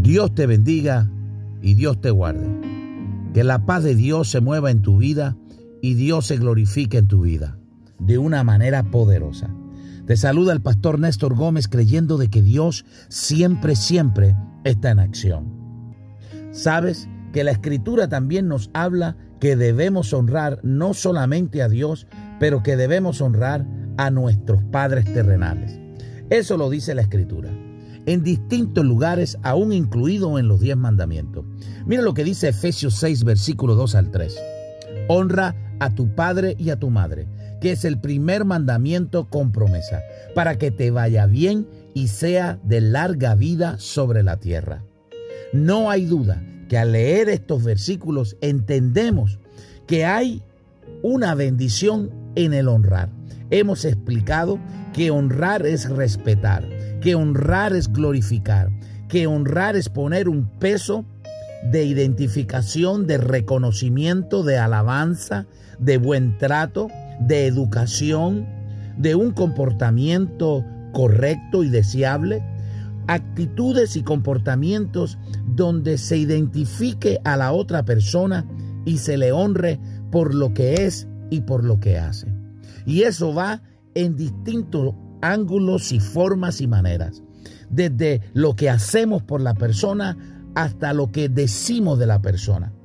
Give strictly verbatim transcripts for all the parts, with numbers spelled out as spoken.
Dios te bendiga y Dios te guarde. Que la paz de Dios se mueva en tu vida y Dios se glorifique en tu vida de una manera poderosa. Te saluda el pastor Néstor Gómez, creyendo de que Dios siempre, siempre está en acción. ¿Sabes que la Escritura también nos habla que debemos honrar no solamente a Dios, pero que debemos honrar a nuestros padres terrenales? Eso lo dice la Escritura en distintos lugares, aún incluido en los diez mandamientos. Mira lo que dice Efesios seis, versículo dos al tres. Honra a tu padre y a tu madre, que es el primer mandamiento con promesa, para que te vaya bien y sea de larga vida sobre la tierra. No hay duda que al leer estos versículos entendemos que hay una bendición en el honrar. Hemos explicado que honrar es respetar, que honrar es glorificar, que honrar es poner un peso de identificación, de reconocimiento, de alabanza, de buen trato, de educación, de un comportamiento correcto y deseable, actitudes y comportamientos donde se identifique a la otra persona y se le honre por lo que es y por lo que hace. Y eso va en distintos ángulos y formas y maneras, desde lo que hacemos por la persona hasta lo que decimos de la persona.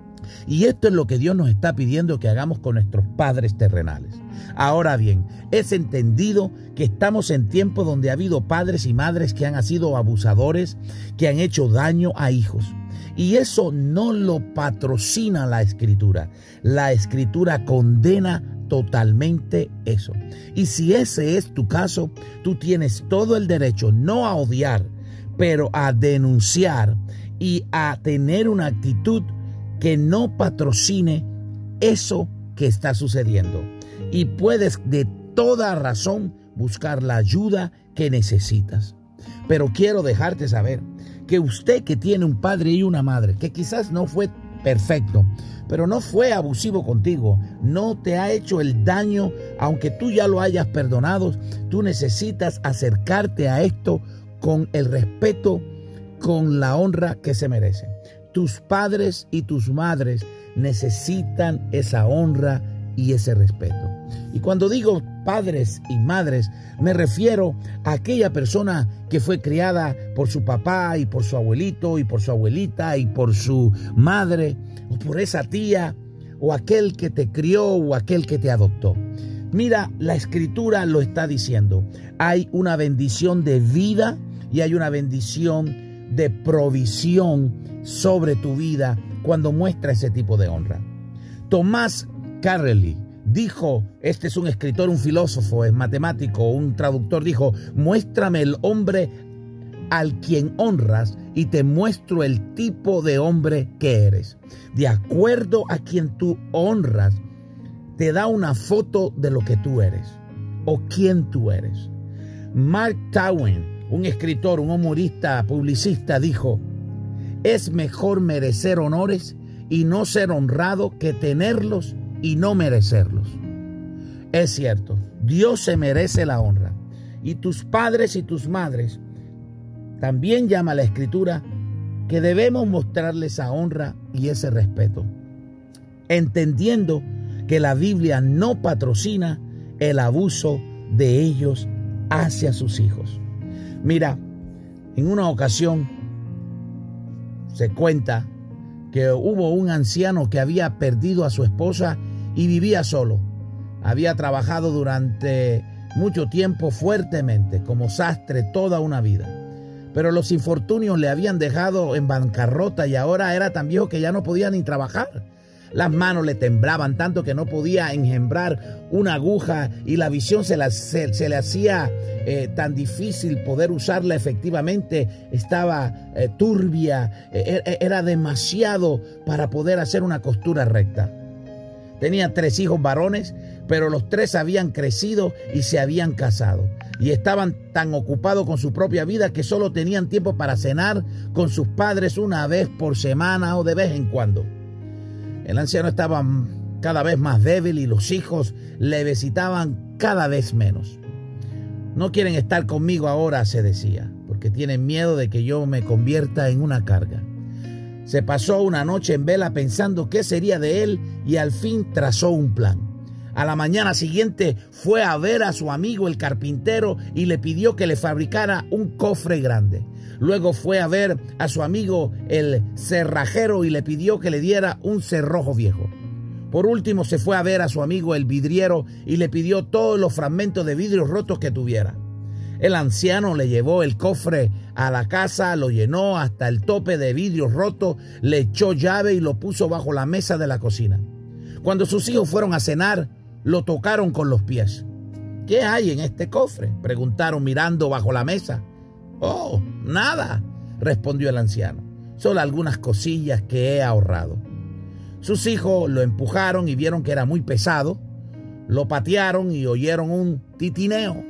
Y esto es lo que Dios nos está pidiendo que hagamos con nuestros padres terrenales. Ahora bien, es entendido que estamos en tiempos donde ha habido padres y madres que han sido abusadores, que han hecho daño a hijos. Y eso no lo patrocina la Escritura. La Escritura condena totalmente eso. Y si ese es tu caso, tú tienes todo el derecho no a odiar, pero a denunciar y a tener una actitud que no patrocine eso que está sucediendo. Y puedes de toda razón buscar la ayuda que necesitas. Pero quiero dejarte saber que usted que tiene un padre y una madre, que quizás no fue perfecto, pero no fue abusivo contigo, no te ha hecho el daño, aunque tú ya lo hayas perdonado, tú necesitas acercarte a esto con el respeto, con la honra que se merece. Tus padres y tus madres necesitan esa honra y ese respeto. Y cuando digo padres y madres, me refiero a aquella persona que fue criada por su papá y por su abuelito y por su abuelita y por su madre, o por esa tía, o aquel que te crió o aquel que te adoptó. Mira, la Escritura lo está diciendo. Hay una bendición de vida y hay una bendición de provisión sobre tu vida cuando muestra ese tipo de honra. Tomás Carlyle dijo, este es un escritor, un filósofo, es matemático, un traductor, dijo: muéstrame el hombre al quien honras y te muestro el tipo de hombre que eres. De acuerdo a quien tú honras, te da una foto de lo que tú eres o quién tú eres. Mark Twain, un escritor, un humorista, publicista, dijo: es mejor merecer honores y no ser honrado que tenerlos y no merecerlos. Es cierto, Dios se merece la honra, y tus padres y tus madres también llama la Escritura que debemos mostrarles esa honra y ese respeto, entendiendo que la Biblia no patrocina el abuso de ellos hacia sus hijos. Mira, en una ocasión se cuenta que hubo un anciano que había perdido a su esposa y vivía solo. Había trabajado durante mucho tiempo fuertemente como sastre toda una vida, pero los infortunios le habían dejado en bancarrota y ahora era tan viejo que ya no podía ni trabajar. Las manos le temblaban tanto que no podía enjembrar una aguja y la visión se, la, se, se le hacía eh, tan difícil poder usarla efectivamente. Estaba eh, turbia, eh, era demasiado para poder hacer una costura recta. Tenía tres hijos varones, pero los tres habían crecido y se habían casado. Y estaban tan ocupados con su propia vida que solo tenían tiempo para cenar con sus padres una vez por semana o de vez en cuando. El anciano estaba cada vez más débil y los hijos le visitaban cada vez menos. No quieren estar conmigo ahora, se decía, porque tienen miedo de que yo me convierta en una carga. Se pasó una noche en vela pensando qué sería de él y al fin trazó un plan. A la mañana siguiente fue a ver a su amigo el carpintero y le pidió que le fabricara un cofre grande. Luego fue a ver a su amigo el cerrajero y le pidió que le diera un cerrojo viejo. Por último se fue a ver a su amigo el vidriero y le pidió todos los fragmentos de vidrios rotos que tuviera. El anciano le llevó el cofre a la casa, lo llenó hasta el tope de vidrios rotos, le echó llave y lo puso bajo la mesa de la cocina. Cuando sus hijos fueron a cenar, lo tocaron con los pies. ¿Qué hay en este cofre?, preguntaron mirando bajo la mesa. Oh, nada, respondió el anciano. Solo algunas cosillas que he ahorrado. Sus hijos lo empujaron y vieron que era muy pesado. Lo patearon y oyeron un titineo.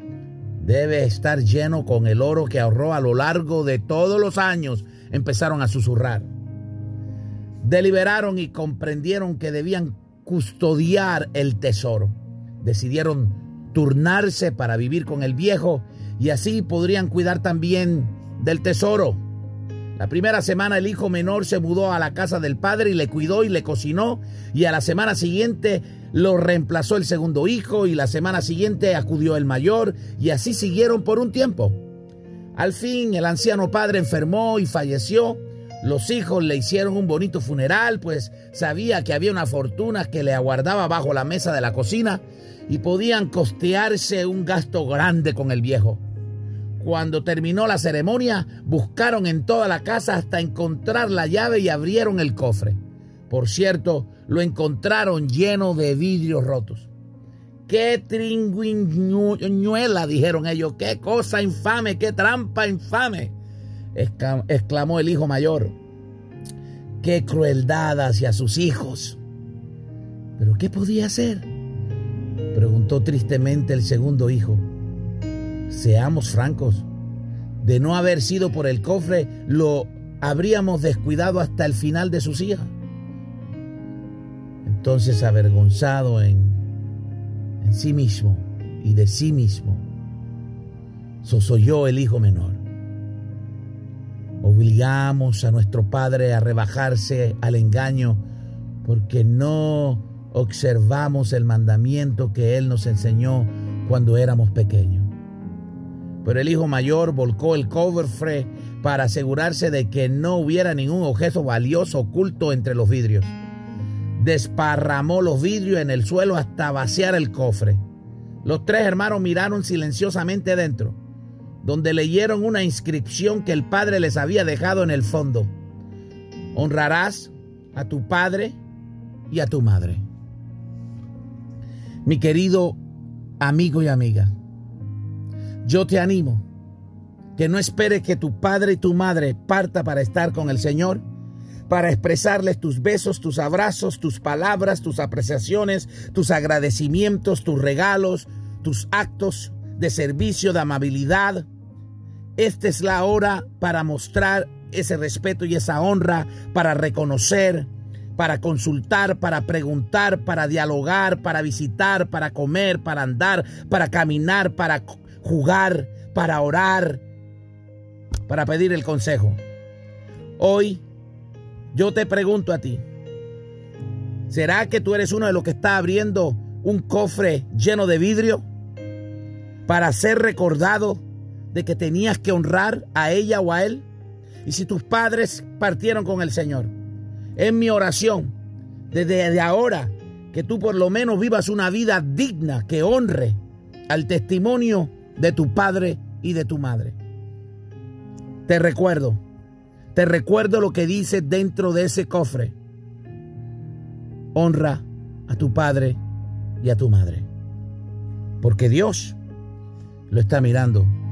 Debe estar lleno con el oro que ahorró a lo largo de todos los años, empezaron a susurrar. Deliberaron y comprendieron que debían custodiar el tesoro. Decidieron turnarse para vivir con el viejo y así podrían cuidar también del tesoro. La primera semana el hijo menor se mudó a la casa del padre y le cuidó y le cocinó, y a la semana siguiente lo reemplazó el segundo hijo y la semana siguiente acudió el mayor y así siguieron por un tiempo. Al fin el anciano padre enfermó y falleció. Los hijos le hicieron un bonito funeral, pues sabía que había una fortuna que le aguardaba bajo la mesa de la cocina y podían costearse un gasto grande con el viejo. Cuando terminó la ceremonia, buscaron en toda la casa hasta encontrar la llave y abrieron el cofre. Por cierto, lo encontraron lleno de vidrios rotos. ¡Qué tringuiñuela!, dijeron ellos. ¡Qué cosa infame! ¡Qué trampa infame!, exclamó el hijo mayor. ¡Qué crueldad hacia sus hijos! ¿Pero qué podía hacer?, preguntó tristemente el segundo hijo. Seamos francos, de no haber sido por el cofre, lo habríamos descuidado hasta el final de sus hijas. Entonces, avergonzado en, en sí mismo y de sí mismo, sosolló el hijo menor. Obligamos a nuestro padre a rebajarse al engaño porque no observamos el mandamiento que él nos enseñó cuando éramos pequeños. Pero el hijo mayor volcó el cofre para asegurarse de que no hubiera ningún objeto valioso oculto entre los vidrios. Desparramó los vidrios en el suelo hasta vaciar el cofre. Los tres hermanos miraron silenciosamente dentro, donde leyeron una inscripción que el padre les había dejado en el fondo. Honrarás a tu padre y a tu madre. Mi querido amigo y amiga, yo te animo que no esperes que tu padre y tu madre parta para estar con el Señor, para expresarles tus besos, tus abrazos, tus palabras, tus apreciaciones, tus agradecimientos, tus regalos, tus actos de servicio, de amabilidad. Esta es la hora para mostrar ese respeto y esa honra, para reconocer, para consultar, para preguntar, para dialogar, para visitar, para comer, para andar, para caminar, para jugar, para orar, para pedir el consejo. Hoy yo te pregunto a ti, ¿será que tú eres uno de los que está abriendo un cofre lleno de vidrio para ser recordado de que tenías que honrar a ella o a él? Y si tus padres partieron con el Señor, es mi oración desde ahora que tú por lo menos vivas una vida digna que honre al testimonio de tu padre y de tu madre. Te recuerdo, te recuerdo lo que dice dentro de ese cofre. Honra a tu padre y a tu madre, porque Dios lo está mirando